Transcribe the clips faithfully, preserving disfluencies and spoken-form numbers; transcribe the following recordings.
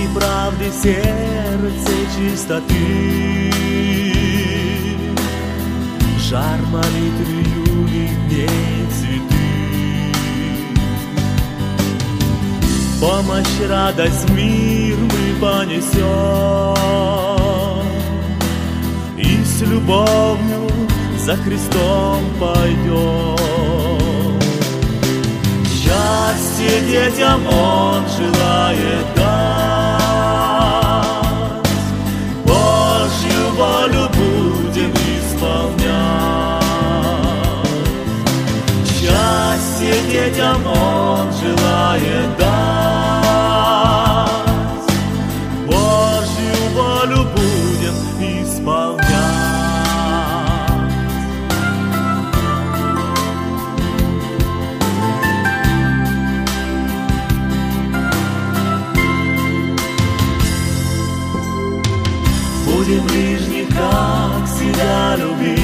и правды в сердце чистоты. Жар молитвы юных цветы. Помощь, радость, мир мы понесем, и с любовью за Христом пойдем. Счастье детям Он желает дать, Божью волю будем исполнять. Счастье детям Он желает дать, Божью волю будем исполнять. Будем ближних, как себя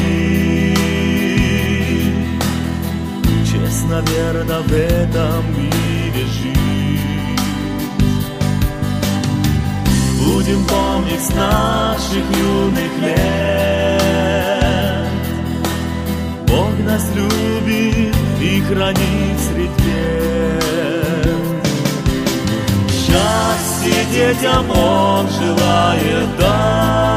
любить, честно, верно в этом мире жить. Будем помнить с наших юных лет, Бог нас любит и хранит средь бед. Счастье детям Он желает дать,